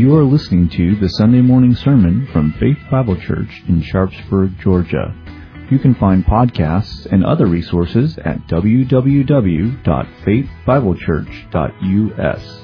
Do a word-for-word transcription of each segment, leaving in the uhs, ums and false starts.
You are listening to the Sunday morning sermon from Faith Bible Church in Sharpsburg, Georgia. You can find podcasts and other resources at w w w dot faith bible church dot u s.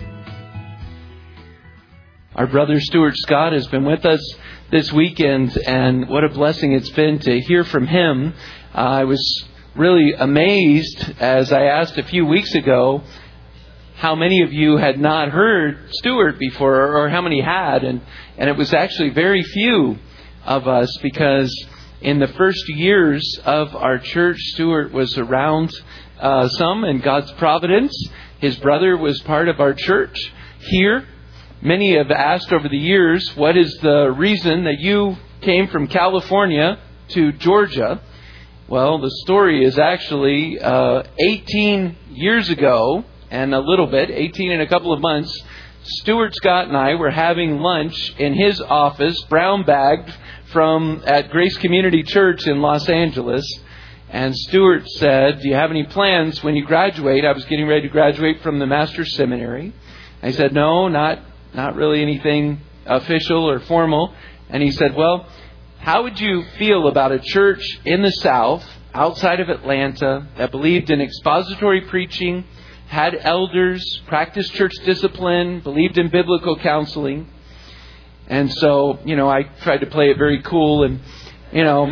Our brother Stuart Scott has been with us this weekend, and what a blessing it's been to hear from him. Uh, I was really amazed as I asked a few weeks ago how many of you had not heard Stuart before, or how many had, and, and it was actually very few of us, because in the first years of our church, Stuart was around uh, some in God's providence. His brother was part of our church here. Many have asked over the years, what is the reason that you came from California to Georgia? Well, the story is actually uh, eighteen years ago, and a little bit, eighteen and a couple of months, Stuart Scott and I were having lunch in his office, brown bagged from at Grace Community Church in Los Angeles. And Stuart said, do you have any plans when you graduate? I was getting ready to graduate from the Master's Seminary. I said, no, not not really anything official or formal. And he said, well, how would you feel about a church in the South, outside of Atlanta, that believed in expository preaching, had elders, practiced church discipline, believed in biblical counseling? And so, you know, I tried to play it very cool and, you know,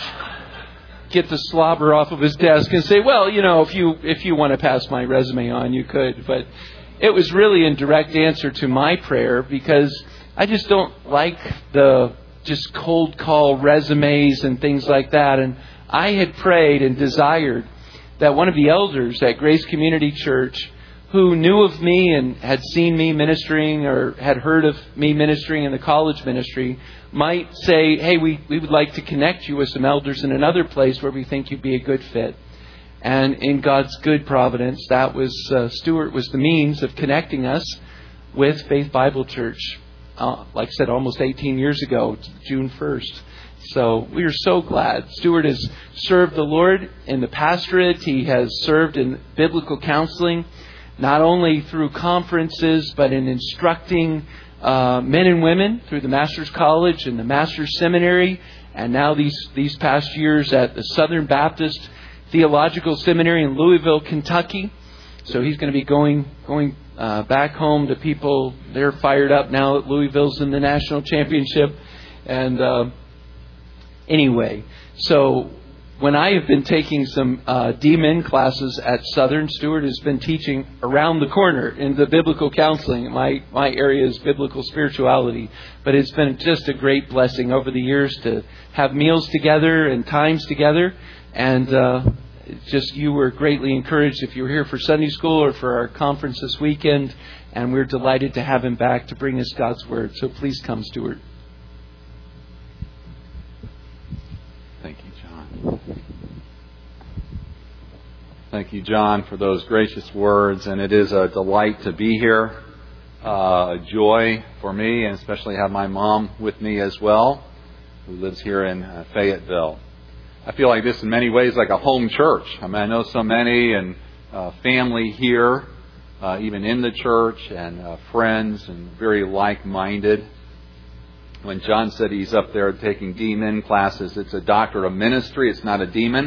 get the slobber off of his desk and say, well, you know, if you if you want to pass my resume on, you could. But it was really in direct answer to my prayer, because I just don't like the just cold call resumes and things like that. And I had prayed and desired that one of the elders at Grace Community Church, who knew of me and had seen me ministering or had heard of me ministering in the college ministry, might say, hey, we, we would like to connect you with some elders in another place where we think you'd be a good fit. And in God's good providence, that was uh, Stuart was the means of connecting us with Faith Bible Church, uh, like I said, almost eighteen years ago, June first. So we are so glad. Stuart has served the Lord in the pastorate. He has served in biblical counseling, not only through conferences, but in instructing uh, men and women through the Master's College and the Master's Seminary, and now these these past years at the Southern Baptist Theological Seminary in Louisville, Kentucky. So he's going to be going going uh, back home to people. They're fired up now that Louisville's in the national championship. And uh, anyway, so when I have been taking some uh, D-Min classes at Southern, Stuart has been teaching around the corner in the biblical counseling. My my area is biblical spirituality. But it's been just a great blessing over the years to have meals together and times together. And uh, just you were greatly encouraged if you were here for Sunday school or for our conference this weekend. And we're delighted to have him back to bring us God's Word. So please come, Stuart. Thank you, John. Thank you, John, for those gracious words. And it is a delight to be here. Uh, a joy for me, and especially have my mom with me as well, who lives here in uh, Fayetteville. I feel like this in many ways like a home church. I mean, I know so many, and uh, family here, uh, even in the church, and uh, friends, and very like-minded. When John said he's up there taking D-Min classes, it's a doctorate of ministry. It's not a demon.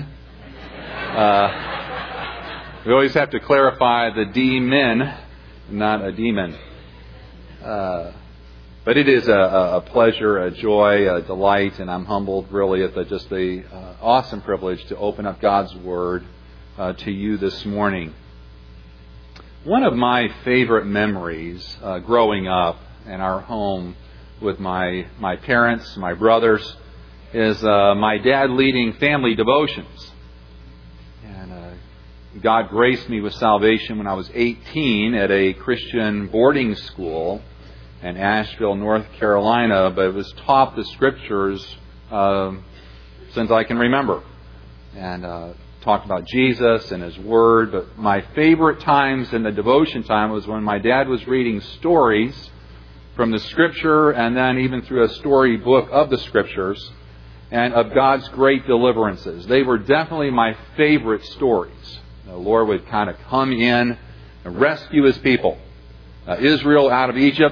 Uh, we always have to clarify the D-Min, not a demon. Uh, but it is a, a pleasure, a joy, a delight, and I'm humbled really at the, just the uh, awesome privilege to open up God's Word uh, to you this morning. One of my favorite memories uh, growing up in our home with my my parents, my brothers, is uh, my dad leading family devotions. And uh, God graced me with salvation when I was eighteen at a Christian boarding school in Asheville, North Carolina, but it was taught the Scriptures uh, since I can remember, and uh, talked about Jesus and His Word. But my favorite times in the devotion time was when my dad was reading stories from the Scripture, and then even through a story book of the Scriptures, and of God's great deliverances. They were definitely my favorite stories. The Lord would kind of come in and rescue His people, uh, Israel out of Egypt,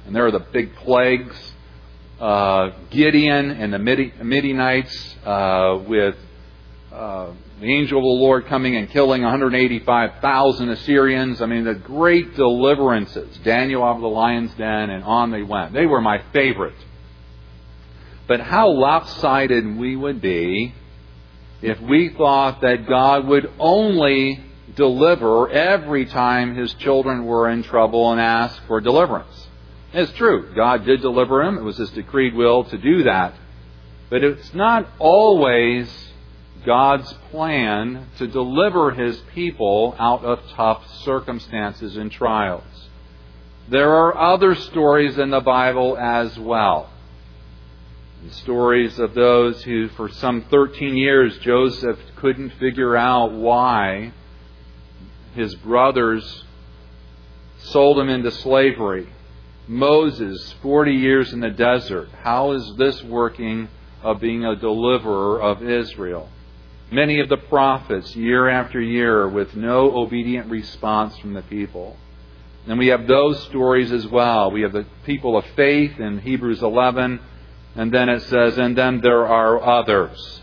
And there are the big plagues. Uh, Gideon and the Midianites uh, with uh, the angel of the Lord coming and killing one hundred eighty-five thousand Assyrians. I mean, the great deliverances. Daniel out of the lion's den, and on they went. They were my favorite. But how lopsided we would be if we thought that God would only deliver every time His children were in trouble and asked for deliverance. It's true. God did deliver him. It was His decreed will to do that. But it's not always God's plan to deliver His people out of tough circumstances and trials. There are other stories in the Bible as well. The stories of those who, for some thirteen years, Joseph couldn't figure out why his brothers sold him into slavery. Moses, forty years in the desert. How is this working of being a deliverer of Israel? Many of the prophets, year after year, with no obedient response from the people. And we have those stories as well. We have the people of faith in Hebrews eleven. And then it says, and then there are others.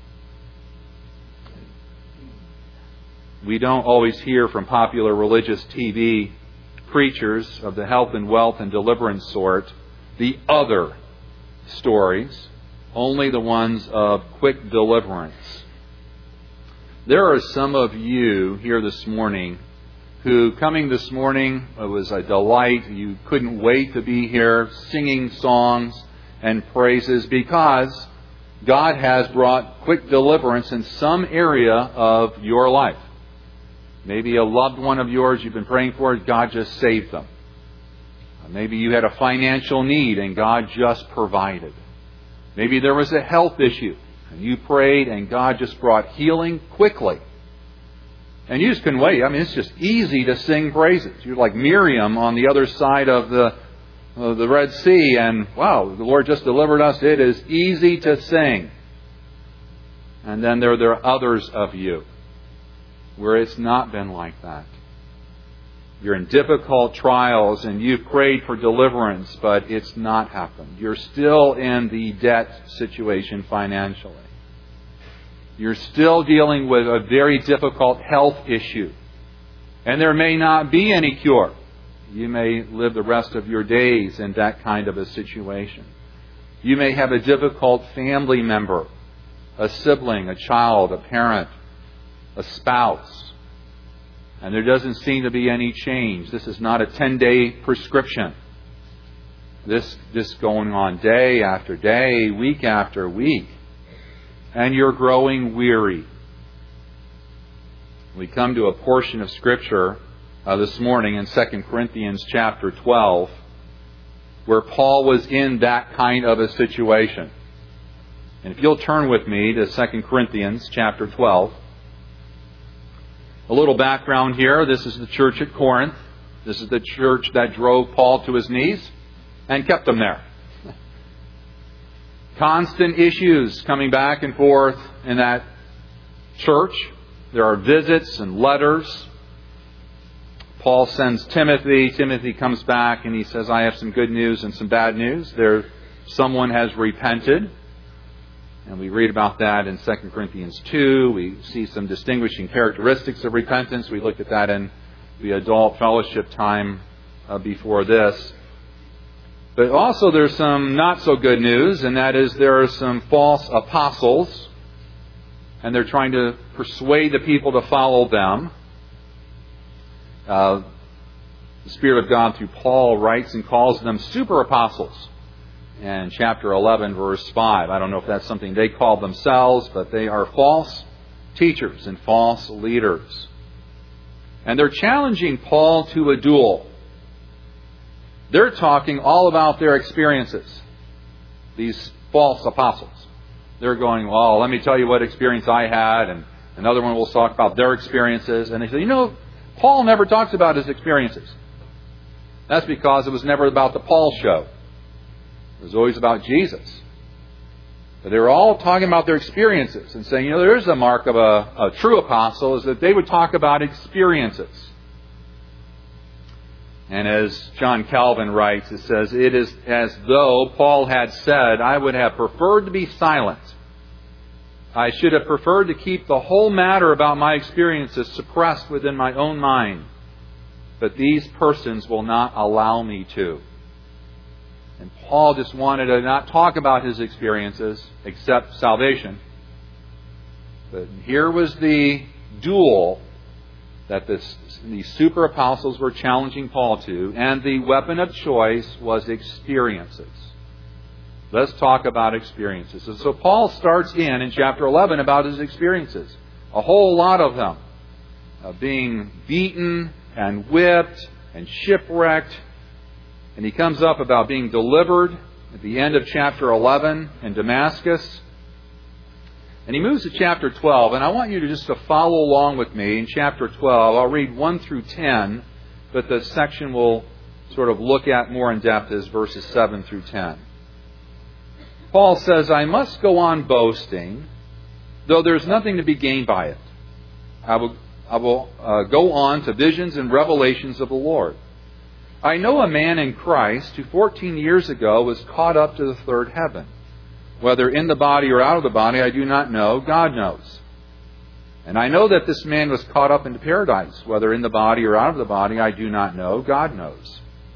We don't always hear from popular religious T V preachers of the health and wealth and deliverance sort the other stories, only the ones of quick deliverance. There are some of you here this morning who, coming this morning, it was a delight. You couldn't wait to be here singing songs and praises because God has brought quick deliverance in some area of your life. Maybe a loved one of yours you've been praying for, God just saved them. Maybe you had a financial need and God just provided. Maybe there was a health issue and you prayed and God just brought healing quickly. And you just couldn't wait. I mean, it's just easy to sing praises. You're like Miriam on the other side of the, of the Red Sea, and wow, the Lord just delivered us. It is easy to sing. And then there, there are others of you where it's not been like that. You're in difficult trials and you've prayed for deliverance, but it's not happened. You're still in the debt situation financially. You're still dealing with a very difficult health issue. And there may not be any cure. You may live the rest of your days in that kind of a situation. You may have a difficult family member, a sibling, a child, a parent, a spouse, and there doesn't seem to be any change. This is not a ten-day prescription. This this going on day after day, week after week, and you're growing weary. We come to a portion of Scripture uh, this morning in Second Corinthians chapter twelve, where Paul was in that kind of a situation. And if you'll turn with me to Second Corinthians chapter twelve. A little background here. This is the church at Corinth. This is the church that drove Paul to his knees and kept him there. Constant issues coming back and forth in that church. There are visits and letters. Paul sends Timothy. Timothy comes back and he says, I have some good news and some bad news. There, someone has repented. And we read about that in Second Corinthians two. We see some distinguishing characteristics of repentance. We looked at that in the adult fellowship time uh, before this. But also there's some not so good news, and that is there are some false apostles, and they're trying to persuade the people to follow them. Uh, the Spirit of God through Paul writes and calls them super apostles. And chapter eleven, verse five. I don't know if that's something they call themselves, but they are false teachers and false leaders. And they're challenging Paul to a duel. They're talking all about their experiences. These false apostles. They're going, well, let me tell you what experience I had. And another one will talk about their experiences. And they say, you know, Paul never talks about his experiences. That's because it was never about the Paul show. It was always about Jesus. But they were all talking about their experiences and saying, you know, there is a mark of a, a true apostle is that they would talk about experiences. And as John Calvin writes, it says, it is as though Paul had said, I would have preferred to be silent. I should have preferred to keep the whole matter about my experiences suppressed within my own mind. But these persons will not allow me to. And Paul just wanted to not talk about his experiences except salvation. But here was the duel that this, the super apostles were challenging Paul to, and the weapon of choice was experiences. Let's talk about experiences. And so Paul starts in, in chapter eleven, about his experiences. A whole lot of them. Uh, being beaten and whipped and shipwrecked. And he comes up about being delivered at the end of chapter eleven in Damascus. And he moves to chapter twelve, and I want you to just to follow along with me in chapter twelve. I'll read one through ten, but the section we'll sort of look at more in depth is verses seven through ten. Paul says, I must go on boasting, though there's nothing to be gained by it. I will, I will uh, go on to visions and revelations of the Lord. I know a man in Christ who fourteen years ago was caught up to the third heaven. Whether in the body or out of the body, I do not know. God knows. And I know that this man was caught up into paradise. Whether in the body or out of the body, I do not know. God knows.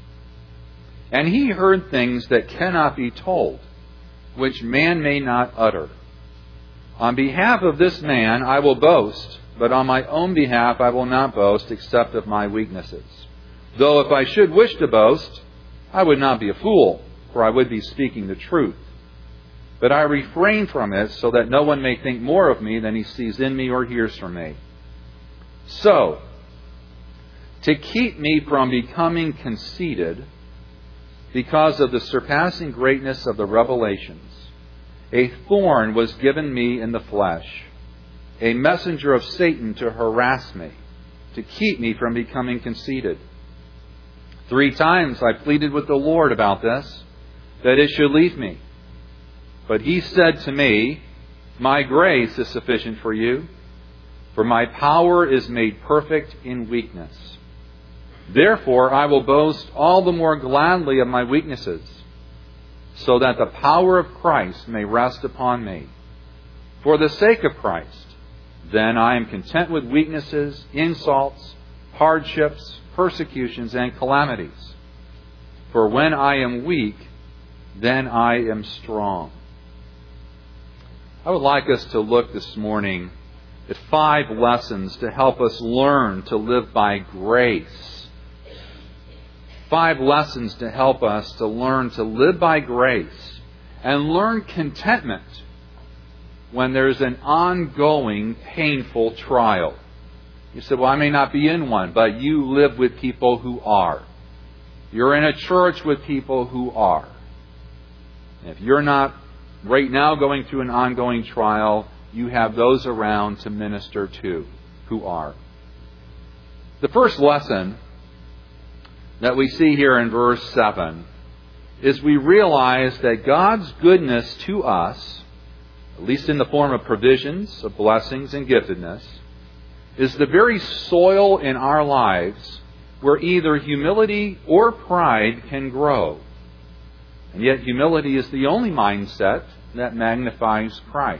And he heard things that cannot be told, which man may not utter. On behalf of this man, I will boast, but on my own behalf, I will not boast except of my weaknesses. Though if I should wish to boast, I would not be a fool, for I would be speaking the truth. But I refrain from it so that no one may think more of me than he sees in me or hears from me. So, to keep me from becoming conceited, because of the surpassing greatness of the revelations, a thorn was given me in the flesh, a messenger of Satan to harass me, to keep me from becoming conceited. Three times I pleaded with the Lord about this, that it should leave me. But he said to me, my grace is sufficient for you, for my power is made perfect in weakness. Therefore I will boast all the more gladly of my weaknesses, so that the power of Christ may rest upon me. For the sake of Christ, then I am content with weaknesses, insults, hardships, persecutions, and calamities. For when I am weak, then I am strong. I would like us to look this morning at five lessons to help us learn to live by grace. Five lessons to help us to learn to live by grace and learn contentment when there's an ongoing painful trial. You said, well, I may not be in one, but you live with people who are. You're in a church with people who are. If you're not right now going through an ongoing trial, you have those around to minister to who are. The first lesson that we see here in verse seven is we realize that God's goodness to us, at least in the form of provisions, of blessings and giftedness, is the very soil in our lives where either humility or pride can grow. And yet humility is the only mindset that magnifies Christ.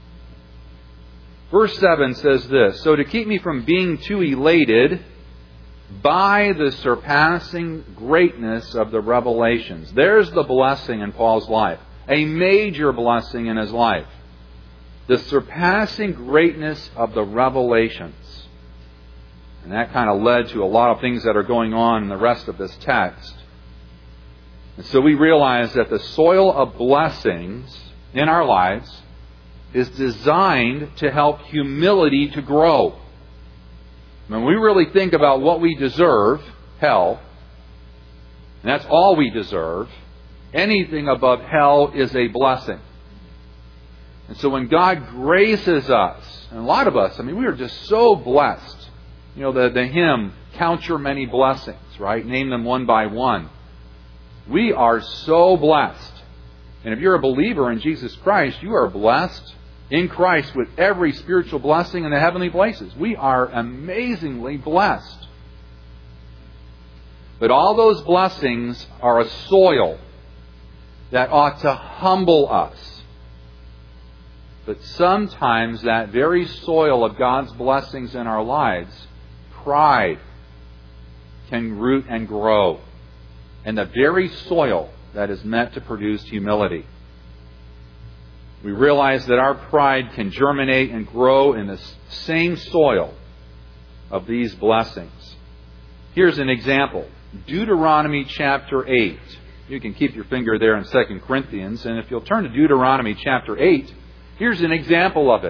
Verse seven says this, so to keep me from being too elated by the surpassing greatness of the revelations. There's the blessing in Paul's life. A major blessing in his life. The surpassing greatness of the revelations. And that kind of led to a lot of things that are going on in the rest of this text. And so we realize that the soil of blessings in our lives is designed to help humility to grow. When we really think about what we deserve, hell, and that's all we deserve, anything above hell is a blessing. And so when God graces us, and a lot of us, I mean, we are just so blessed. You know, the, the hymn, Count Your Many Blessings, right? Name them one by one. We are so blessed. And if you're a believer in Jesus Christ, you are blessed in Christ with every spiritual blessing in the heavenly places. We are amazingly blessed. But all those blessings are a soil that ought to humble us. But sometimes that very soil of God's blessings in our lives, pride, can root and grow in the very soil that is meant to produce humility. We realize that our pride can germinate and grow in the same soil of these blessings. Here's an example. Deuteronomy chapter eight. You can keep your finger there in Second Corinthians, and if you'll turn to Deuteronomy chapter eight, here's an example of it.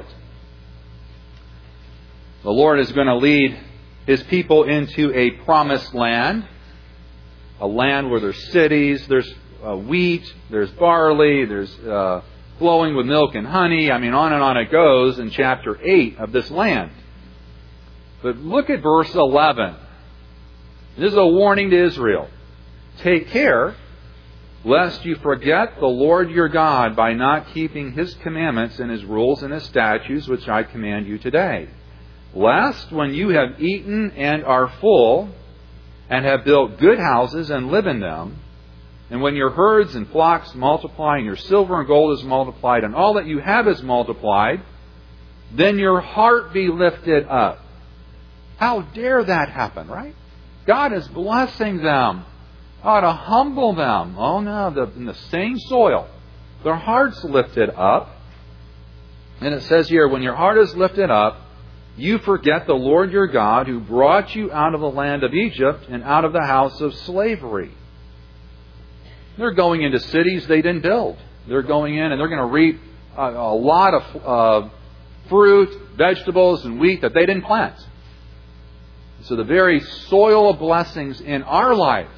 The Lord is going to lead His people into a promised land, a land where there's cities, there's uh, wheat, there's barley, there's uh, flowing with milk and honey. I mean, on and on it goes in chapter eight of this land. But look at verse eleven. This is a warning to Israel. Take care, lest you forget the Lord your God by not keeping His commandments and His rules and His statutes, which I command you today. Lest when you have eaten and are full, and have built good houses and live in them, and when your herds and flocks multiply, and your silver and gold is multiplied, and all that you have is multiplied, then your heart be lifted up. How dare that happen, right? God is blessing them. Ought to humble them. Oh no, the, in the same soil. Their heart's lifted up. And it says here, when your heart is lifted up, you forget the Lord your God who brought you out of the land of Egypt and out of the house of slavery. They're going into cities they didn't build. They're going in and they're going to reap a, a lot of uh, fruit, vegetables, and wheat that they didn't plant. So the very soil of blessings in our lives,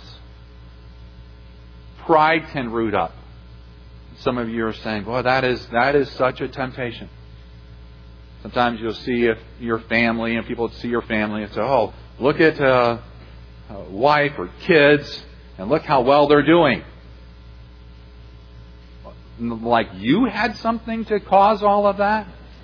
pride can root up. Some of you are saying, boy, that is, that is such a temptation. Sometimes you'll see if your family, and people see your family and say, oh, look at uh, a wife or kids, and look how well they're doing. Like you had something to cause all of that?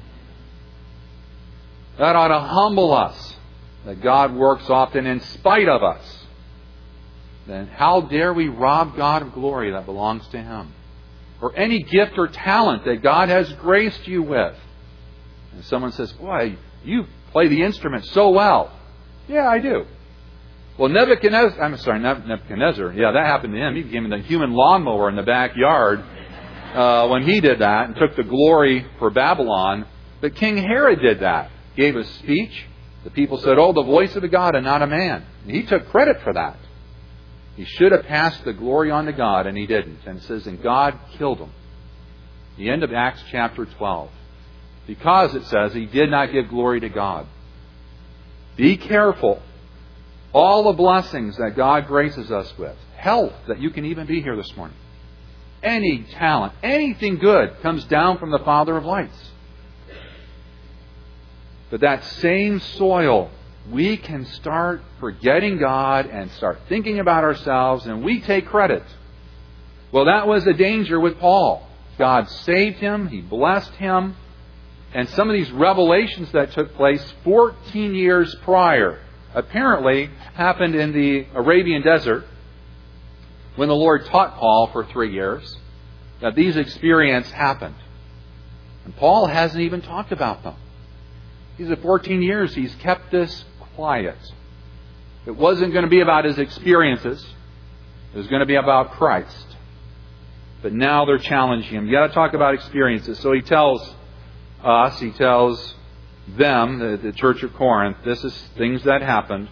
That ought to humble us. That God works often in spite of us. Then how dare we rob God of glory that belongs to Him? Or any gift or talent that God has graced you with. And someone says, boy, you play the instrument so well. Yeah, I do. Well, Nebuchadnezzar, I'm sorry, Nebuchadnezzar, yeah, that happened to him. He became the human lawnmower in the backyard uh, when he did that and took the glory for Babylon. But King Herod did that. Gave a speech. The people said, oh, the voice of a God and not a man. And he took credit for that. He should have passed the glory on to God, and he didn't. And it says, and God killed him. The end of Acts chapter twelve. Because it says he did not give glory to God. Be careful. All the blessings that God graces us with. Health, that you can even be here this morning. Any talent, anything good comes down from the Father of lights. But that same soil, we can start forgetting God and start thinking about ourselves, and we take credit. Well, that was a danger with Paul. God saved him. He blessed him. And some of these revelations that took place fourteen years prior apparently happened in the Arabian desert when the Lord taught Paul for three years. That these experiences happened. And Paul hasn't even talked about them. He's at fourteen years, he's kept this quiet. It wasn't going to be about his experiences. It was going to be about Christ. But now they're challenging him. You got to talk about experiences. So he tells us, he tells them, the, the church of Corinth, this is things that happened.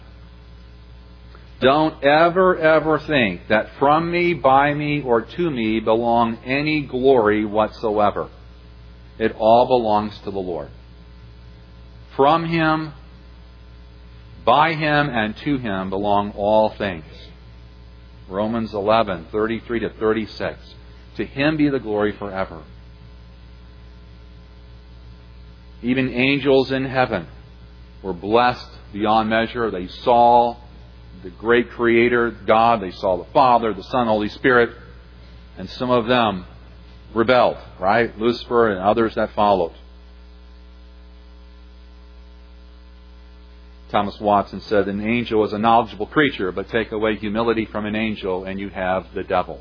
Don't ever, ever think that from me, by me, or to me belong any glory whatsoever. It all belongs to the Lord. From Him, by Him, and to Him belong all things. Romans eleven, thirty-three to thirty-six. To Him be the glory forever. Even angels in heaven were blessed beyond measure. They saw the great Creator, God. They saw the Father, the Son, Holy Spirit. And some of them rebelled, right? Lucifer and others that followed. Thomas Watson said, an angel is a knowledgeable creature, but take away humility from an angel and you have the devil.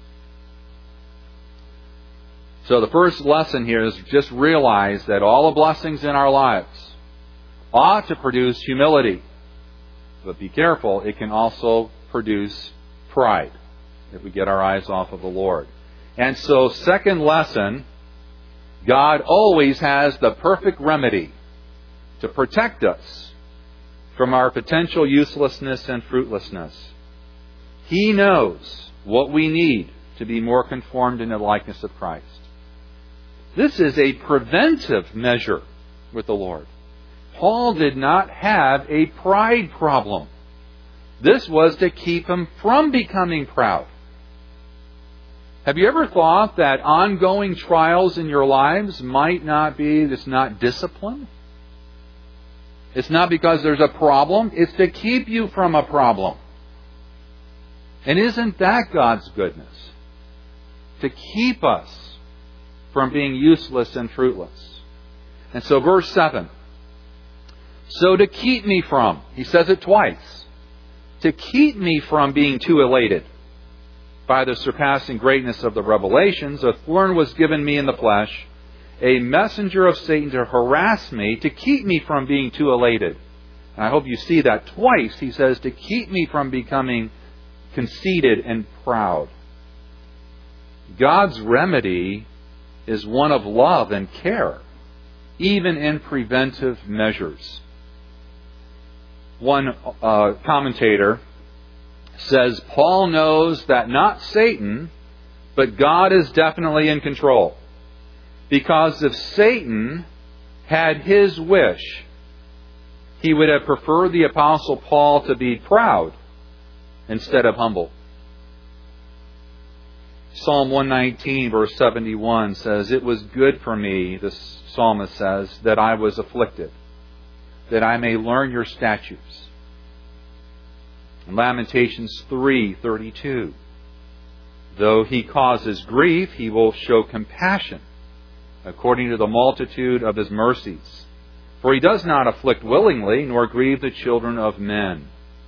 So the first lesson here is just realize that all the blessings in our lives ought to produce humility. But be careful, it can also produce pride if we get our eyes off of the Lord. And so, second lesson, God always has the perfect remedy to protect us from our potential uselessness and fruitlessness. He knows what we need to be more conformed in the likeness of Christ. This is a preventive measure with the Lord. Paul did not have a pride problem. This was to keep him from becoming proud. Have you ever thought that ongoing trials in your lives might not be, it's not discipline? It's not because there's a problem. It's to keep you from a problem. And isn't that God's goodness? To keep us from being useless and fruitless. And so verse seven. So to keep me from, he says it twice, to keep me from being too elated by the surpassing greatness of the revelations, a thorn was given me in the flesh, a messenger of Satan to harass me, to keep me from being too elated. And I hope you see that twice. He says to keep me from becoming conceited and proud. God's remedy is one of love and care, even in preventive measures. One uh, commentator says, Paul knows that not Satan, but God is definitely in control. Because if Satan had his wish, he would have preferred the Apostle Paul to be proud instead of humble. Psalm one nineteen, verse seventy-one says, it was good for me, the psalmist says, that I was afflicted, that I may learn your statutes. In Lamentations three thirty-two, though he causes grief, he will show compassion according to the multitude of his mercies. For he does not afflict willingly, nor grieve the children of men.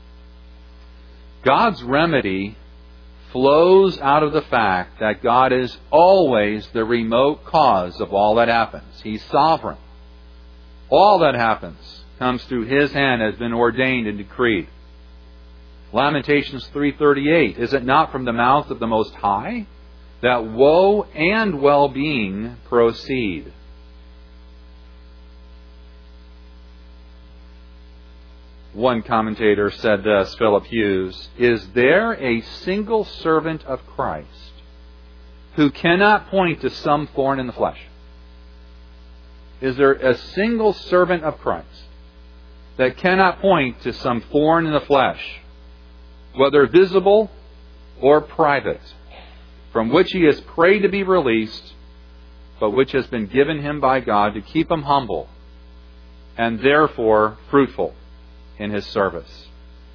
God's remedy flows out of the fact that God is always the remote cause of all that happens. He's sovereign. All that happens comes through His hand, has been ordained and decreed. Lamentations three thirty-eight, is it not from the mouth of the Most High that woe and well-being proceed? One commentator said this, Philip Hughes, is there a single servant of Christ who cannot point to some thorn in the flesh? Is there a single servant of Christ that cannot point to some thorn in the flesh, whether visible or private, from which he has prayed to be released, but which has been given him by God to keep him humble and therefore fruitful in His service?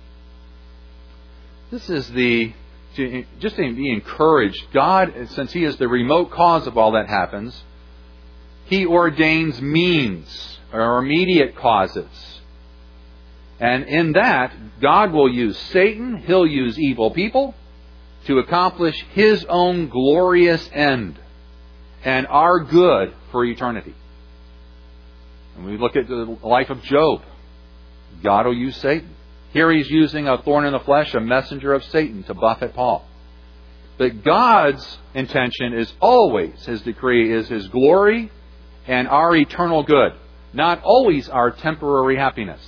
This is the, just to be encouraged, God, since He is the remote cause of all that happens, He ordains means or immediate causes. And in that, God will use Satan, He'll use evil people to accomplish His own glorious end and our good for eternity. And we look at the life of Job. God will use Satan. Here He's using a thorn in the flesh, a messenger of Satan, to buffet Paul. But God's intention is always, His decree is His glory and our eternal good, not always our temporary happiness.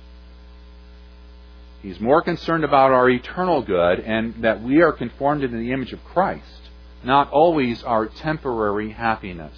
He's more concerned about our eternal good and that we are conformed into the image of Christ, not always our temporary happiness.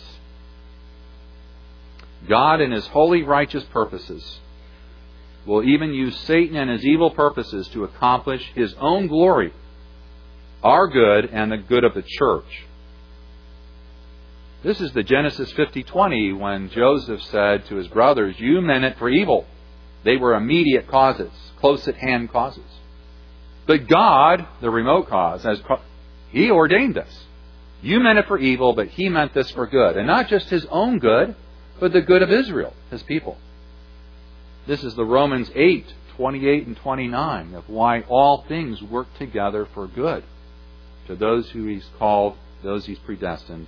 God, in His holy, righteous purposes, will even use Satan and his evil purposes to accomplish His own glory, our good, and the good of the church. This is the Genesis fifty twenty when Joseph said to his brothers, you meant it for evil. They were immediate causes, close at hand causes. But God, the remote cause, has, He ordained this. You meant it for evil, but He meant this for good. And not just His own good, but the good of Israel, His people. This is the Romans eight, twenty-eight and twenty-nine of why all things work together for good to those who He's called, those He's predestined.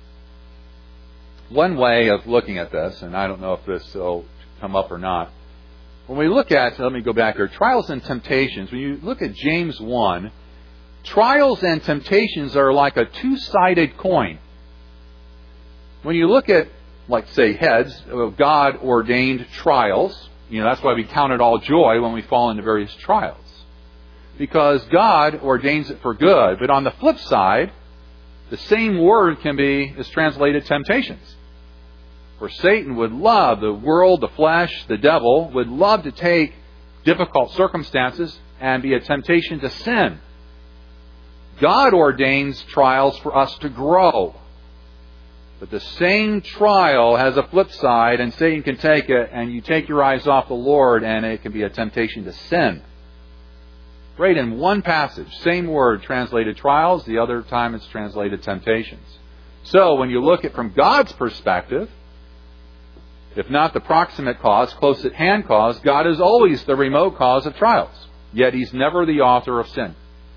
One way of looking at this, and I don't know if this will come up or not, when we look at, let me go back here, trials and temptations, when you look at James one, trials and temptations are like a two-sided coin. When you look at, like say, heads of God-ordained trials, you know, that's why we count it all joy when we fall into various trials. Because God ordains it for good. But on the flip side, the same word can be, is translated temptations. For Satan would love, the world, the flesh, the devil, would love to take difficult circumstances and be a temptation to sin. God ordains trials for us to grow. But the same trial has a flip side, and Satan can take it, and you take your eyes off the Lord, and it can be a temptation to sin. Right in one passage, same word translated trials, the other time it's translated temptations. So when you look at from God's perspective, if not the proximate cause, close at hand cause, God is always the remote cause of trials. Yet He's never the author of sin.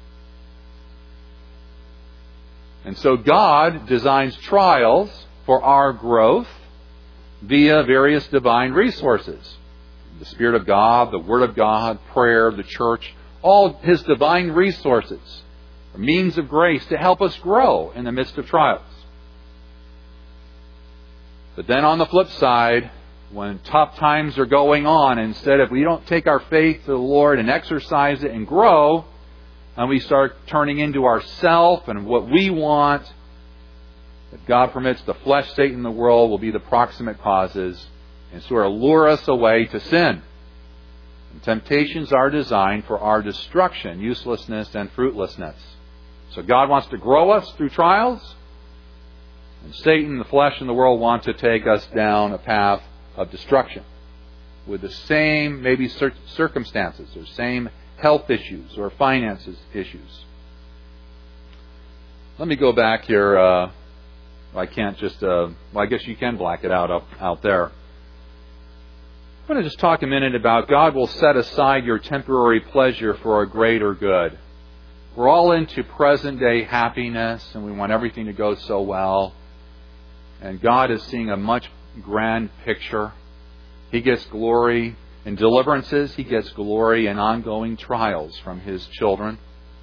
And so God designs trials for our growth via various divine resources. The Spirit of God, the Word of God, prayer, the church, all His divine resources, means of grace to help us grow in the midst of trials. But then on the flip side, when tough times are going on, instead if we don't take our faith to the Lord and exercise it and grow, and we start turning into ourself and what we want, that God permits the flesh, Satan, and the world will be the proximate causes and sort of lure us away to sin. And temptations are designed for our destruction, uselessness, and fruitlessness. So God wants to grow us through trials, and Satan, the flesh, and the world want to take us down a path of destruction with the same, maybe, circumstances or same health issues or finances issues. Let me go back here. Uh, I can't just, uh, well, I guess you can black it out up out there. I'm going to just talk a minute about God will set aside your temporary pleasure for a greater good. We're all into present day happiness and we want everything to go so well. And God is seeing a much grand picture. He gets glory in deliverances. He gets glory in ongoing trials from His children.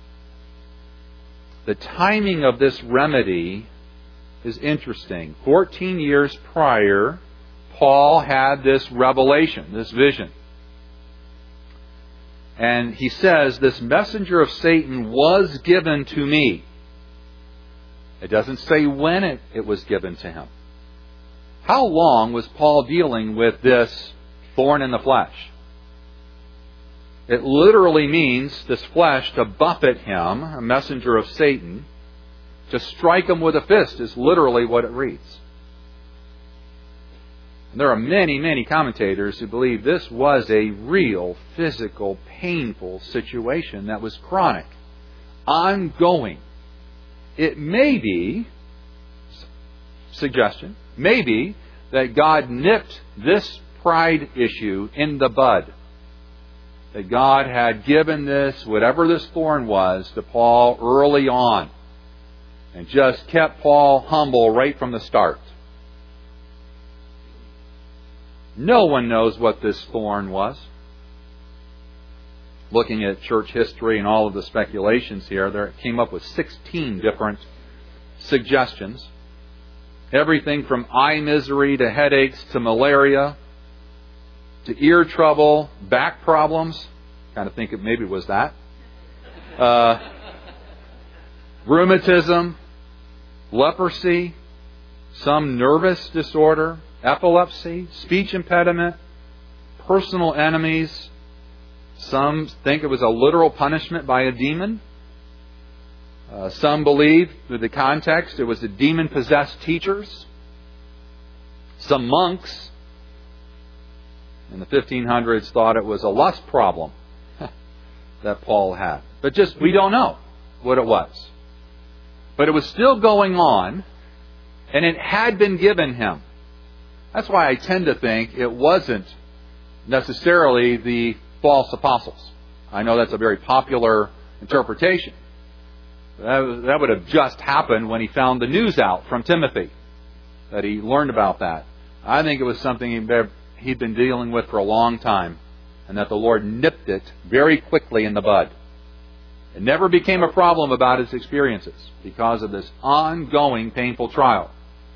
The timing of this remedy is interesting. Fourteen years prior, Paul had this revelation, this vision. And he says, this messenger of Satan was given to me. It doesn't say when it, it was given to him. How long was Paul dealing with this thorn in the flesh? It literally means this flesh to buffet him, a messenger of Satan, to strike him with a fist is literally what it reads. And there are many, many commentators who believe this was a real, physical, painful situation that was chronic, ongoing. It may be, suggestion, maybe that God nipped this pride issue in the bud. That God had given this, whatever this thorn was, to Paul early on. And just kept Paul humble right from the start. No one knows what this thorn was. Looking at church history and all of the speculations here, there came up with sixteen different suggestions. Everything from eye misery to headaches to malaria to ear trouble, back problems. Kind of think it maybe it was that. Uh, rheumatism, leprosy, some nervous disorder, epilepsy, speech impediment, personal enemies. Some think it was a literal punishment by a demon. Uh, some believe, through the context, it was the demon-possessed teachers. Some monks in the fifteen hundreds thought it was a lust problem that Paul had. But just, we don't know what it was. But it was still going on, and it had been given him. That's why I tend to think it wasn't necessarily the false apostles. I know that's a very popular interpretation. That, that would have just happened when he found the news out from Timothy, that he learned about that. I think it was something he'd been dealing with for a long time, and that the Lord nipped it very quickly in the bud. It never became a problem about his experiences because of this ongoing painful trial.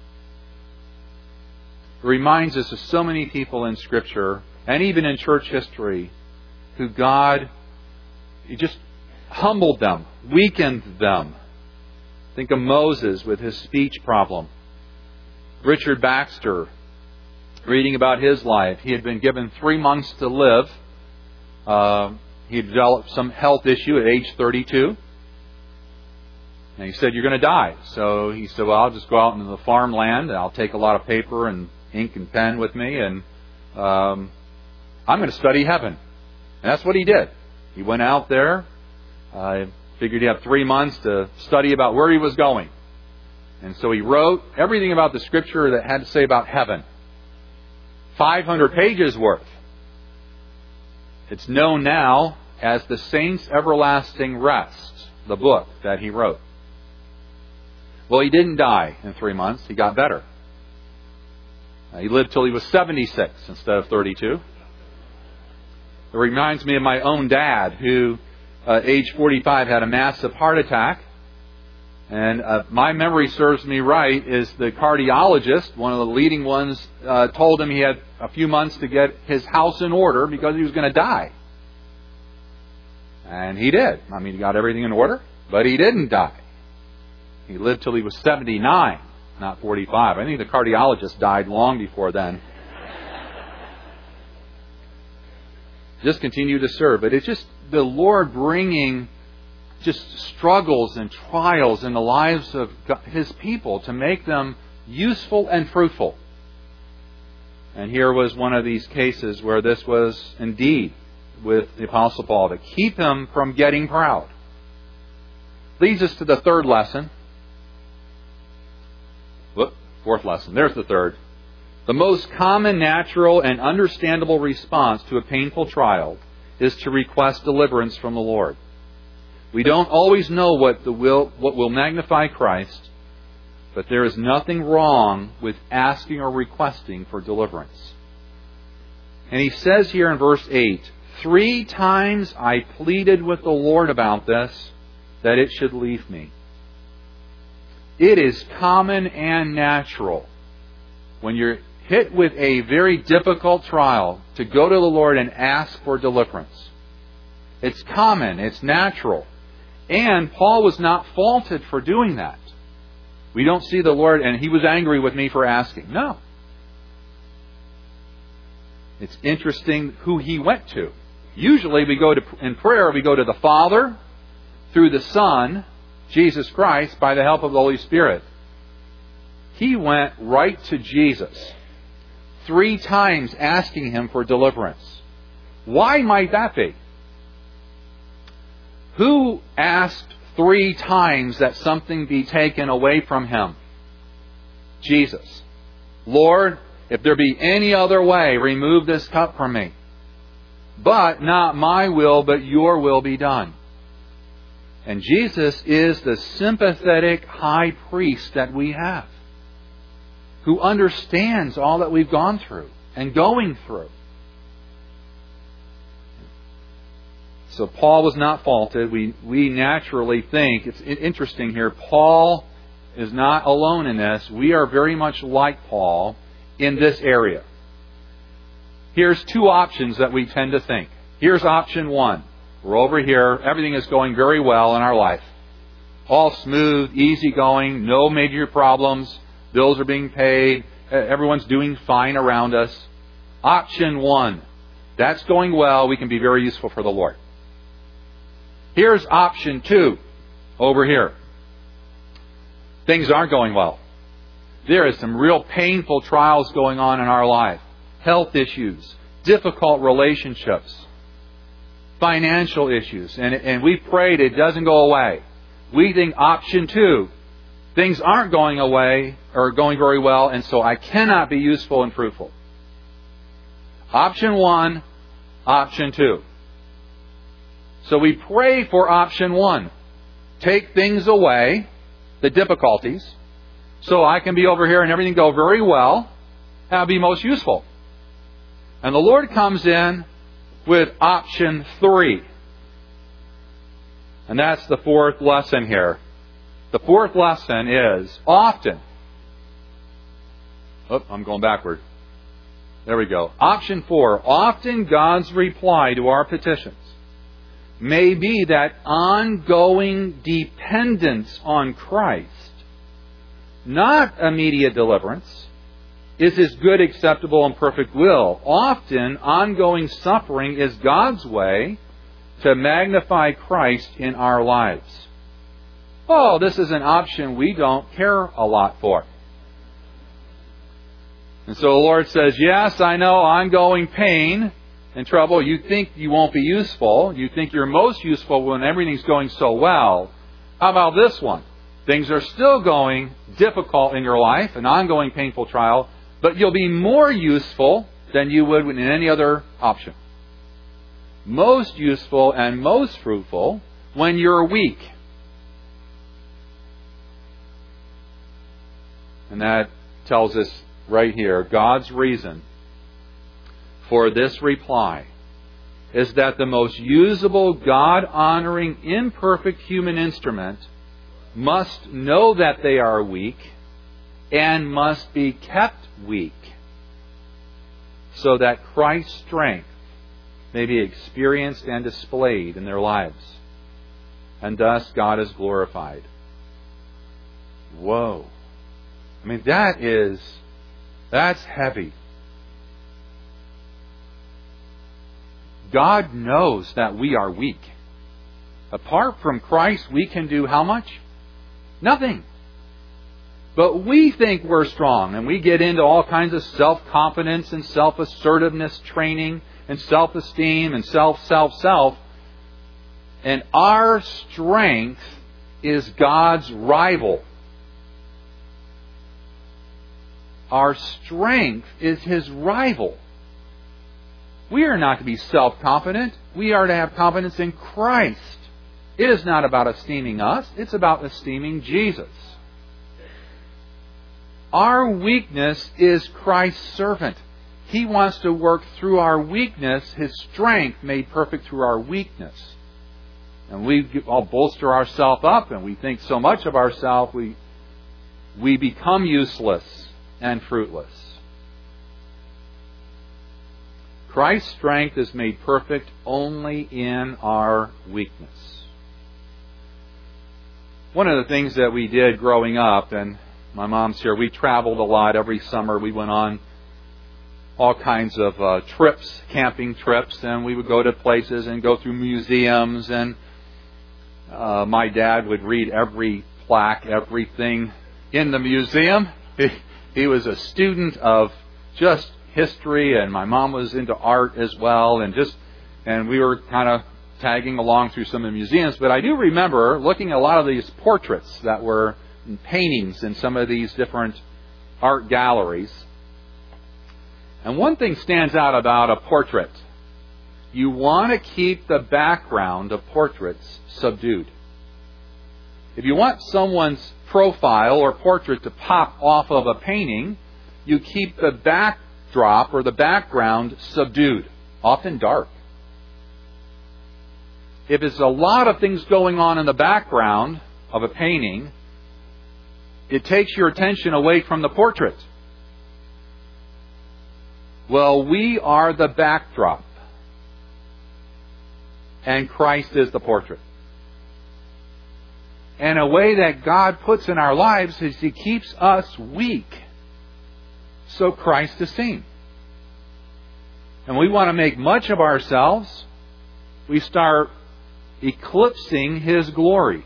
It reminds us of so many people in Scripture, and even in church history, who God He just humbled them, weakened them. Think of Moses with his speech problem. Richard Baxter, reading about his life, he had been given three months to live. Uh, he developed some health issue at age thirty-two. And he said, "You're going to die." So he said, "Well, I'll just go out into the farmland. And I'll take a lot of paper and ink and pen with me, and um, I'm going to study heaven." And that's what he did. He went out there. I uh, figured he had three months to study about where he was going. And so he wrote everything about the Scripture that had to say about heaven. five hundred pages worth. It's known now as the Saints' Everlasting Rest, the book that he wrote. Well, he didn't die in three months. He got better. Uh, he lived till he was seventy-six instead of thirty-two. It reminds me of my own dad, who, uh, age forty-five, had a massive heart attack. And uh, my memory serves me right, is the cardiologist, one of the leading ones, uh, told him he had a few months to get his house in order because he was going to die. And he did. I mean, he got everything in order, but he didn't die. He lived till he was seventy-nine, not forty-five. I think the cardiologist died long before then. Just continue to serve. But it's just the Lord bringing just struggles and trials in the lives of His people to make them useful and fruitful. And here was one of these cases where this was indeed with the Apostle Paul, to keep him from getting proud. Leads us to the third lesson. Whoop, fourth lesson. There's the third. The most common, natural, and understandable response to a painful trial is to request deliverance from the Lord. We don't always know what the will, what will magnify Christ, but there is nothing wrong with asking or requesting for deliverance. And he says here in verse eight, "Three times I pleaded with the Lord about this, that it should leave me." It is common and natural when you're hit with a very difficult trial to go to the Lord and ask for deliverance. It's common, it's natural. And Paul was not faulted for doing that. We don't see the Lord, and He was angry with me for asking. No. It's interesting who he went to. Usually we go to, in prayer, we go to the Father, through the Son, Jesus Christ, by the help of the Holy Spirit. He went right to Jesus, three times asking Him for deliverance. Why might that be? Who asked three times that something be taken away from him? Jesus. "Lord, if there be any other way, remove this cup from me. But not my will, but your will be done." And Jesus is the sympathetic high priest that we have, who understands all that we've gone through and going through. So Paul was not faulted. We we naturally think, it's interesting here, Paul is not alone in this. We are very much like Paul in this area. Here's two options that we tend to think. Here's option one. We're over here. Everything is going very well in our life. All smooth, easy going, no major problems. Bills are being paid. Everyone's doing fine around us. Option one. That's going well. We can be very useful for the Lord. Here's option two, over here. Things aren't going well. There is some real painful trials going on in our life. Health issues, difficult relationships, financial issues. And, and we prayed it doesn't go away. We think option two, things aren't going away or going very well, and so I cannot be useful and fruitful. Option one, option two. So we pray for option one. Take things away, the difficulties, so I can be over here and everything go very well, and I'll be most useful. And the Lord comes in with option three. And that's the fourth lesson here. The fourth lesson is often, oh, I'm going backward. There we go. Option four, often God's reply to our petitions may be that ongoing dependence on Christ, not immediate deliverance, is His good, acceptable, and perfect will. Often, ongoing suffering is God's way to magnify Christ in our lives. Oh, this is an option we don't care a lot for. And so the Lord says, yes, I know ongoing pain and trouble. You think you won't be useful. You think you're most useful when everything's going so well. How about this one? Things are still going difficult in your life, an ongoing painful trial, but you'll be more useful than you would in any other option. Most useful and most fruitful when you're weak. And that tells us right here, God's reason for this reply is that the most usable, God-honoring, imperfect human instrument must know that they are weak and must be kept weak so that Christ's strength may be experienced and displayed in their lives. And thus God is glorified. Whoa. I mean, that is, that's heavy. God knows that we are weak. Apart from Christ, we can do how much? Nothing. But we think we're strong, and we get into all kinds of self-confidence and self-assertiveness training and self-esteem and self, self, self. And our strength is God's rival. Our strength is His rival. We are not to be self-confident. We are to have confidence in Christ. It is not about esteeming us. It's about esteeming Jesus. Our weakness is Christ's servant. He wants to work through our weakness, His strength made perfect through our weakness. And we all bolster ourselves up and we think so much of ourselves, we, we become useless and fruitless. Christ's strength is made perfect only in our weakness. One of the things that we did growing up, and my mom's here, we traveled a lot every summer. We went on all kinds of uh, trips, camping trips, and we would go to places and go through museums, and uh, my dad would read every plaque, everything in the museum. He, he was a student of just history, and my mom was into art as well, and just and we were kind of tagging along through some of the museums. But I do remember looking at a lot of these portraits that were paintings in some of these different art galleries. And one thing stands out about a portrait. You want to keep the background of portraits subdued. If you want someone's profile or portrait to pop off of a painting, you keep the backdrop or the background subdued, often dark. If there's a lot of things going on in the background of a painting, it takes your attention away from the portrait. Well, we are the backdrop, and Christ is the portrait. And a way that God puts in our lives is He keeps us weak so Christ is seen. And we want to make much of ourselves. We start eclipsing His glory.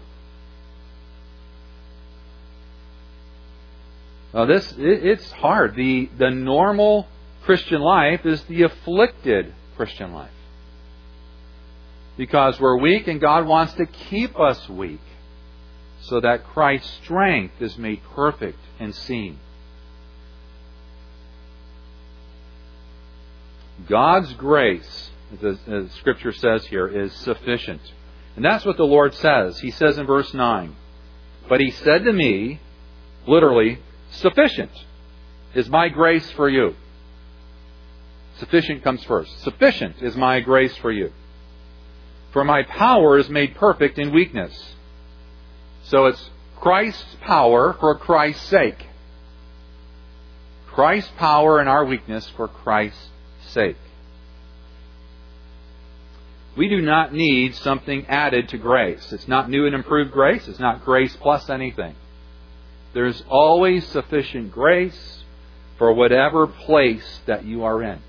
Now this, it, it's hard. The, the normal Christian life is the afflicted Christian life. Because we're weak and God wants to keep us weak so that Christ's strength is made perfect and seen. God's grace, as the Scripture says here, is sufficient. And that's what the Lord says. He says in verse nine, "But He said to me," literally, "sufficient is my grace for you." Sufficient comes first. "Sufficient is my grace for you. For my power is made perfect in weakness." So it's Christ's power for Christ's sake. Christ's power in our weakness for Christ's sake. We do not need something added to grace. It's not new and improved grace. It's not grace plus anything. There's always sufficient grace for whatever place that you are in.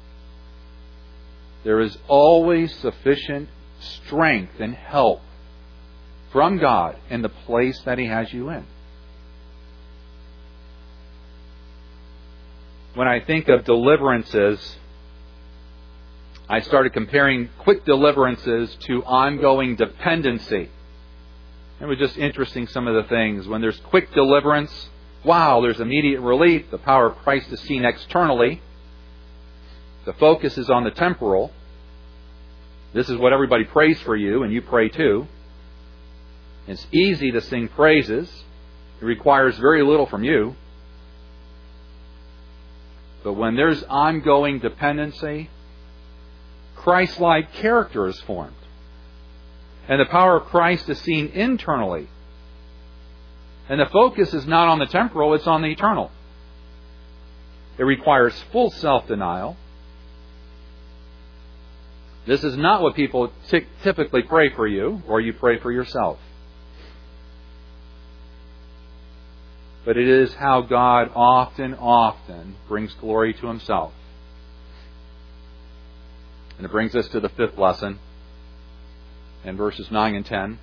There is always sufficient strength and help from God in the place that He has you in. When I think of deliverances, I started comparing quick deliverances to ongoing dependency. It was just interesting, some of the things. When there's quick deliverance, wow, there's immediate relief. The power of Christ is seen externally. The focus is on the temporal. This is what everybody prays for you, and you pray too. It's easy to sing praises. It requires very little from you. But when there's ongoing dependency, Christ-like character is formed. And the power of Christ is seen internally. And the focus is not on the temporal, it's on the eternal. It requires full self-denial. This is not what people t- typically pray for you, or you pray for yourself. But it is how God often, often brings glory to Himself. And it brings us to the fifth lesson in verses nine and ten.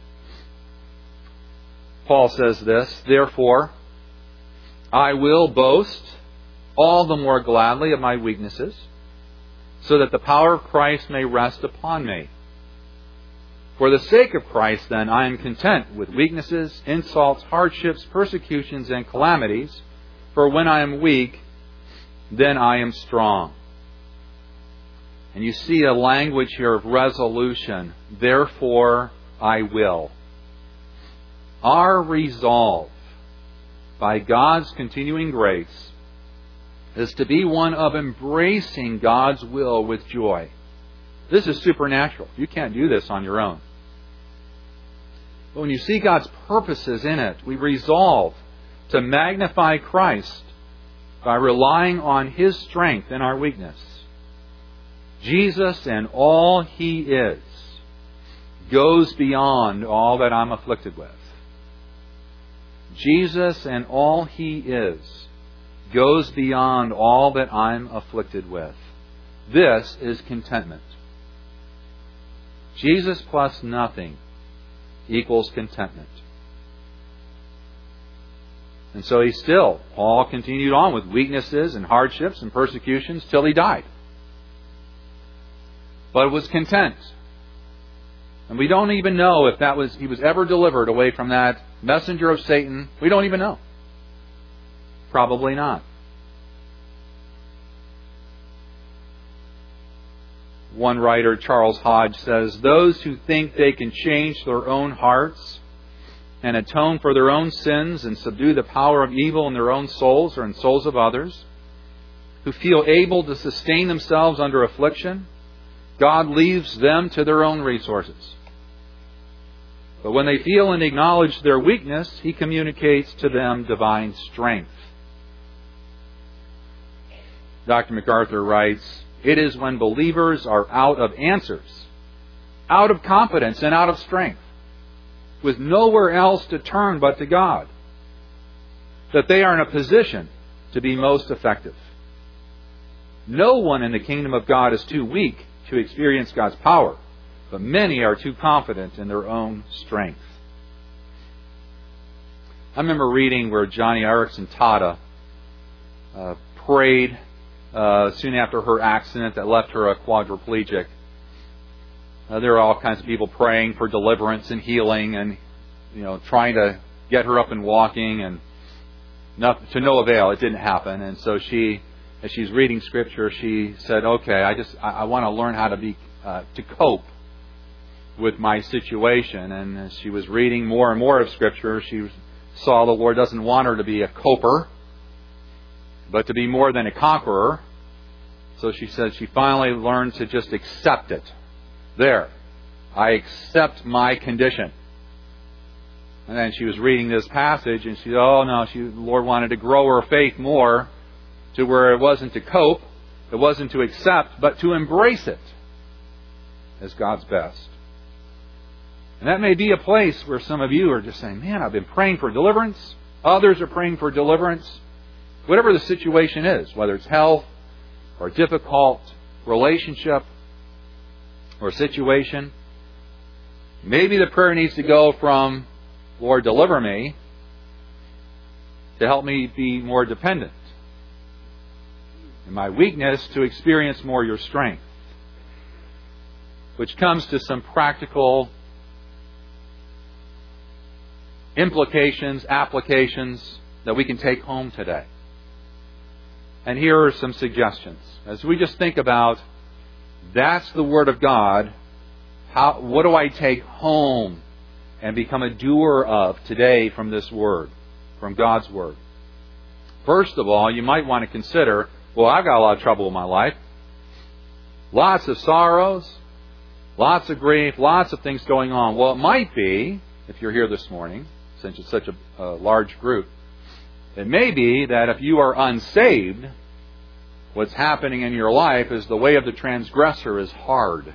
Paul says this, "Therefore, I will boast all the more gladly of my weaknesses, so that the power of Christ may rest upon me. For the sake of Christ, then, I am content with weaknesses, insults, hardships, persecutions, and calamities. For when I am weak, then I am strong." And you see a language here of resolution. Therefore, I will. Our resolve, by God's continuing grace, is to be one of embracing God's will with joy. This is supernatural. You can't do this on your own. But when you see God's purposes in it, we resolve to magnify Christ by relying on His strength in our weakness. Jesus and all He is goes beyond all that I'm afflicted with. Jesus and all He is goes beyond all that I'm afflicted with. This is contentment. Jesus plus nothing equals contentment. And so he still, Paul continued on with weaknesses and hardships and persecutions till he died. But was content. And we don't even know if that was he was ever delivered away from that messenger of Satan. We don't even know. Probably not. One writer, Charles Hodge, says, "Those who think they can change their own hearts and atone for their own sins and subdue the power of evil in their own souls or in souls of others, who feel able to sustain themselves under affliction, God leaves them to their own resources. But when they feel and acknowledge their weakness, He communicates to them divine strength." Doctor MacArthur writes, "It is when believers are out of answers, out of confidence and out of strength, with nowhere else to turn but to God, that they are in a position to be most effective. No one in the kingdom of God is too weak to experience God's power, but many are too confident in their own strength." I remember reading where Johnny Erickson Tada uh, prayed uh, soon after her accident that left her a quadriplegic. Uh, there were all kinds of people praying for deliverance and healing, and you know, trying to get her up and walking, and not, to no avail. It didn't happen, and so she as she's reading Scripture, she said, okay, I just I, I want to learn how to be uh, to cope with my situation. And as she was reading more and more of Scripture, she saw the Lord doesn't want her to be a coper, but to be more than a conqueror. So she said she finally learned to just accept it. There. I accept my condition. And then she was reading this passage and she said, oh no, she, the Lord wanted to grow her faith more to where it wasn't to cope, it wasn't to accept, but to embrace it as God's best. And that may be a place where some of you are just saying, man, I've been praying for deliverance. Others are praying for deliverance. Whatever the situation is, whether it's health or a difficult relationship or situation, maybe the prayer needs to go from, Lord, deliver me, to help me be more dependent. In my weakness, to experience more your strength. Which comes to some practical implications, applications that we can take home today. And here are some suggestions. As we just think about, that's the Word of God, how, what do I take home and become a doer of today from this Word, from God's Word? First of all, you might want to consider, well, I've got a lot of trouble in my life. Lots of sorrows, lots of grief, lots of things going on. Well, it might be, if you're here this morning, since it's such a, a large group, it may be that if you are unsaved, what's happening in your life is the way of the transgressor is hard.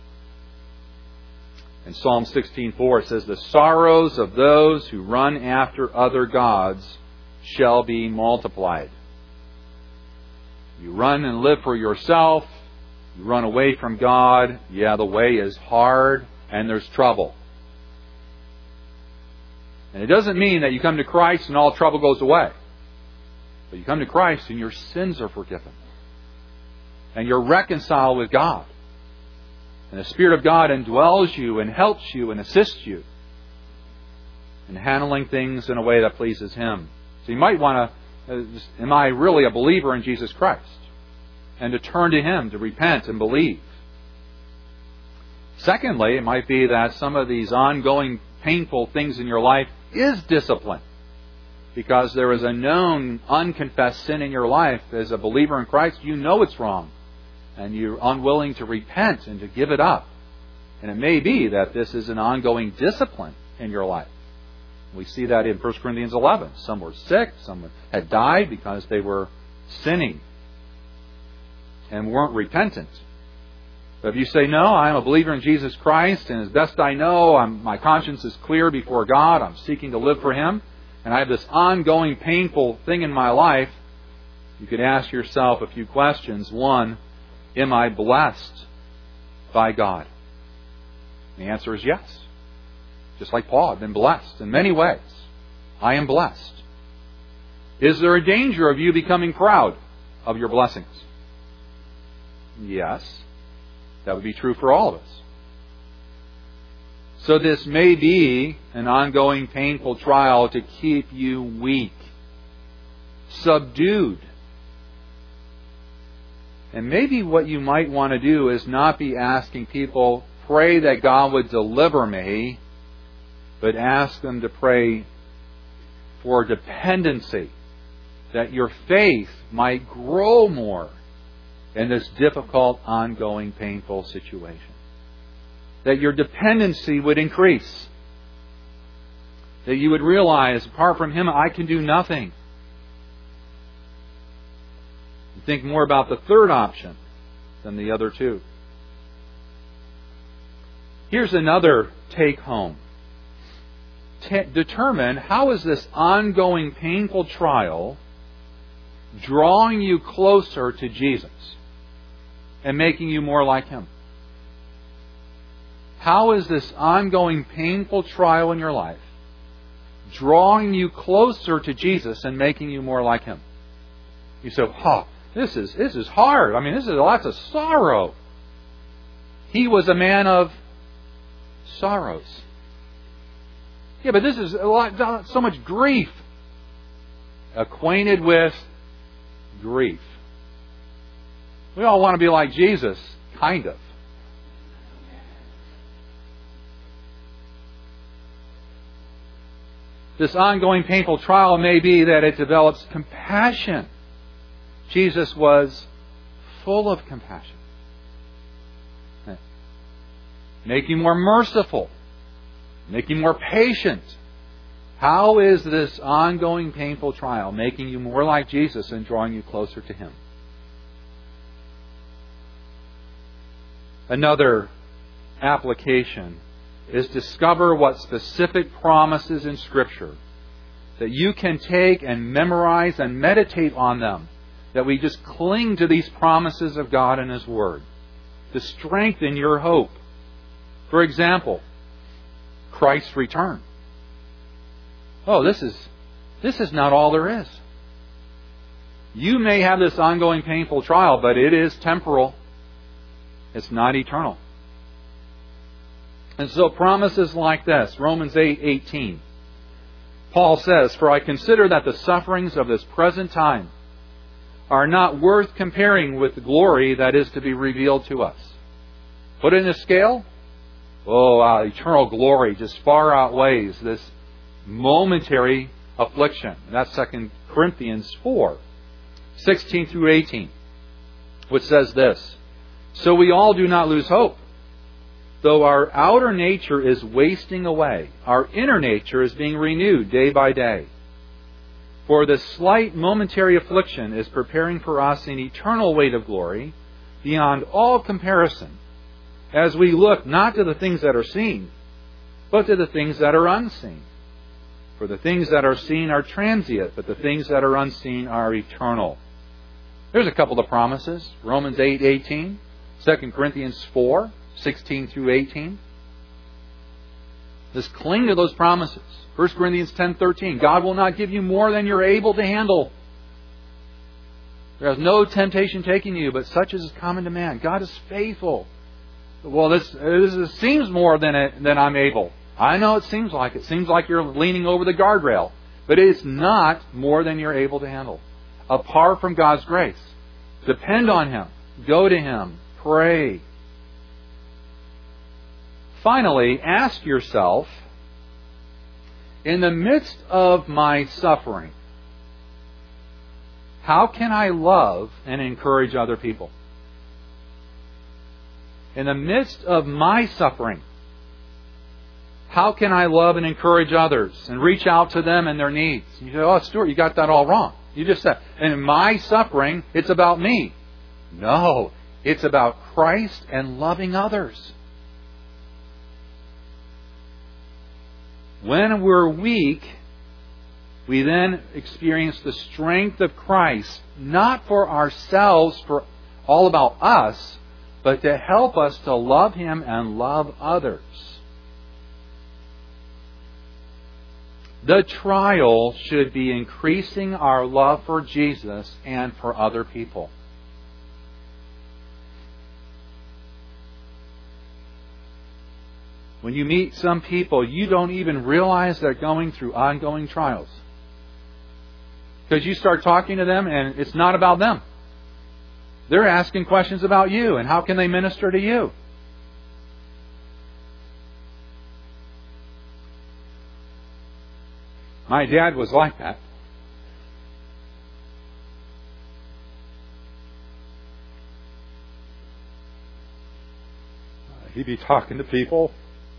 In Psalm sixteen four it says, the sorrows of those who run after other gods shall be multiplied. You run and live for yourself, you run away from God, yeah, the way is hard and there's trouble. And it doesn't mean that you come to Christ and all trouble goes away. But you come to Christ and your sins are forgiven. And you're reconciled with God. And the Spirit of God indwells you and helps you and assists you in handling things in a way that pleases Him. So you might want to, uh, am I really a believer in Jesus Christ? And to turn to Him, to repent and believe. Secondly, it might be that some of these ongoing painful things in your life is discipline. Because there is a known unconfessed sin in your life. As a believer in Christ, you know it's wrong. And you're unwilling to repent and to give it up. And it may be that this is an ongoing discipline in your life. We see that in First Corinthians eleven. Some were sick, some had died because they were sinning and weren't repentant. But if you say, no, I'm a believer in Jesus Christ, and as best I know, I'm, my conscience is clear before God, I'm seeking to live for Him, and I have this ongoing painful thing in my life, you could ask yourself a few questions. One, am I blessed by God? The answer is yes. Just like Paul, I've been blessed in many ways. I am blessed. Is there a danger of you becoming proud of your blessings? Yes. That would be true for all of us. So this may be an ongoing painful trial to keep you weak, subdued. And maybe what you might want to do is not be asking people, pray that God would deliver me, but ask them to pray for dependency, that your faith might grow more in this difficult, ongoing, painful situation. That your dependency would increase. That you would realize, apart from Him, I can do nothing. Think more about the third option than the other two. Here's another take home. T- determine how is this ongoing painful trial drawing you closer to Jesus and making you more like Him. How is this ongoing painful trial in your life drawing you closer to Jesus and making you more like Him? You say, oh, this is, this is hard. I mean, this is lots of sorrow. He was a man of sorrows. Yeah, but this is a lot, so much grief. Acquainted with grief. We all want to be like Jesus, kind of. This ongoing painful trial may be that it develops compassion. Jesus was full of compassion. Make you more merciful. Make you more patient. How is this ongoing painful trial making you more like Jesus and drawing you closer to Him? Another application is discover what specific promises in Scripture that you can take and memorize and meditate on them. That we just cling to these promises of God and His Word to strengthen your hope. For example, Christ's return. Oh, this is this is not all there is. You may have this ongoing painful trial, but it is temporal. It's not eternal. And so promises like this, Romans eight eighteen. Paul says, "For I consider that the sufferings of this present time are not worth comparing with the glory that is to be revealed to us." Put it in a scale. Oh, uh, eternal glory just far outweighs this momentary affliction. And that's Second Corinthians four, sixteen through eighteen, which says this, "So we all do not lose hope. Though our outer nature is wasting away, our inner nature is being renewed day by day. For this slight momentary affliction is preparing for us an eternal weight of glory beyond all comparison, as we look not to the things that are seen, but to the things that are unseen. For the things that are seen are transient, but the things that are unseen are eternal." There's a couple of promises. Romans eight eighteen, Second Corinthians four, sixteen through eighteen. Just cling to those promises. First Corinthians ten thirteen. God will not give you more than you're able to handle. There has no temptation taking you, but such as is common to man. God is faithful. Well, this, this seems more than it, than I'm able. I know it seems like it. It seems like you're leaning over the guardrail. But it's not more than you're able to handle. Apart from God's grace. Depend on Him. Go to Him. Pray. Finally, ask yourself, in the midst of my suffering, how can I love and encourage other people? In the midst of my suffering, how can I love and encourage others and reach out to them and their needs? You say, "Oh, Stuart, you got that all wrong. You just said, in my suffering, it's about me." No, it's about Christ and loving others. When we're weak, we then experience the strength of Christ, not for ourselves, for all about us, but to help us to love Him and love others. The trial should be increasing our love for Jesus and for other people. When you meet some people, you don't even realize they're going through ongoing trials. Because you start talking to them and it's not about them. They're asking questions about you and how can they minister to you. My dad was like that. He'd be talking to people.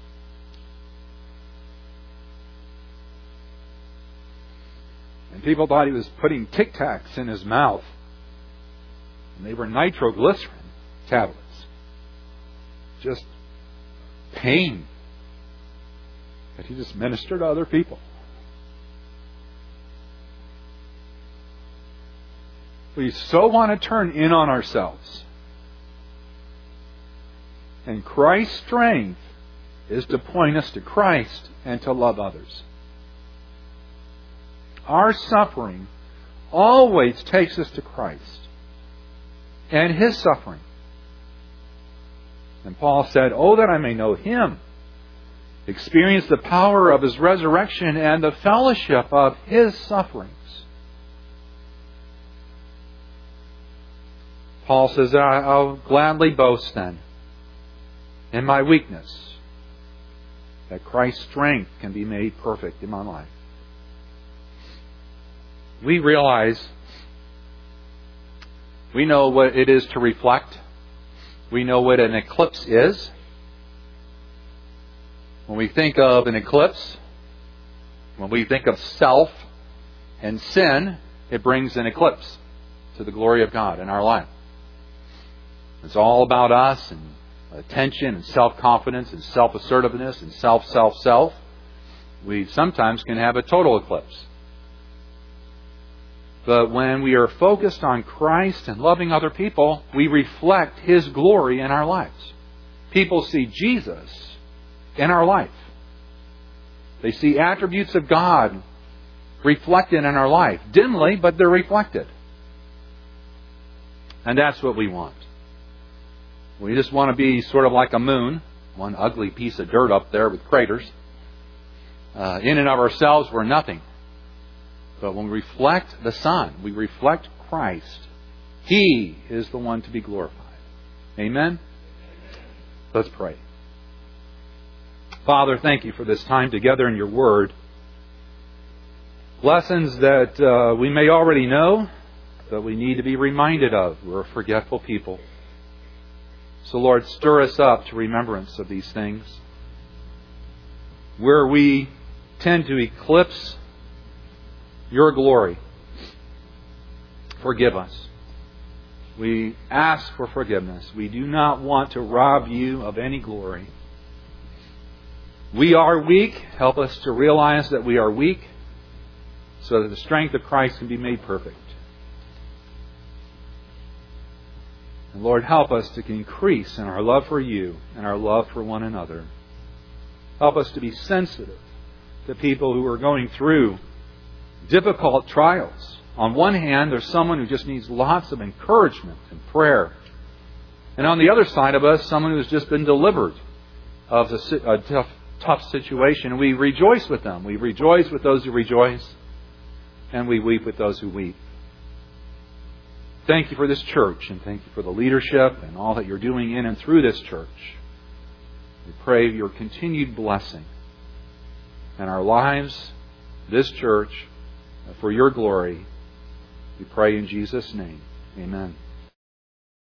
And people thought he was putting Tic Tacs in his mouth. And they were nitroglycerin tablets. Just pain. But he just ministered to other people. We so want to turn in on ourselves. And Christ's strength is to point us to Christ and to love others. Our suffering always takes us to Christ and His suffering. And Paul said, "Oh, that I may know Him, experience the power of His resurrection and the fellowship of His sufferings." Paul says, I'll gladly boast then in my weakness, that Christ's strength can be made perfect in my life. We realize, we know what it is to reflect. We know what an eclipse is. When we think of an eclipse, when we think of self and sin, it brings an eclipse to the glory of God in our life. It's all about us and attention and self-confidence and self-assertiveness and self, self, self. We sometimes can have a total eclipse. But when we are focused on Christ and loving other people, we reflect His glory in our lives. People see Jesus in our life. They see attributes of God reflected in our life. Dimly, but they're reflected. And that's what we want. We just want to be sort of like a moon, one ugly piece of dirt up there with craters. Uh, in and of ourselves, we're nothing. But when we reflect the sun, we reflect Christ. He is the one to be glorified. Amen? Let's pray. Father, thank you for this time together in your Word. Lessons that uh, we may already know, but we need to be reminded of. We're a forgetful people. So, Lord, stir us up to remembrance of these things. Where we tend to eclipse your glory, forgive us. We ask for forgiveness. We do not want to rob you of any glory. We are weak. Help us to realize that we are weak so that the strength of Christ can be made perfect. And Lord, help us to increase in our love for you and our love for one another. Help us to be sensitive to people who are going through difficult trials. On one hand, there's someone who just needs lots of encouragement and prayer. And on the other side of us, someone who's just been delivered of a tough, tough situation. And we rejoice with them. We rejoice with those who rejoice. And we weep with those who weep. Thank you for this church, and thank you for the leadership and all that you're doing in and through this church. We pray your continued blessing in our lives, this church, for your glory. We pray in Jesus' name. Amen.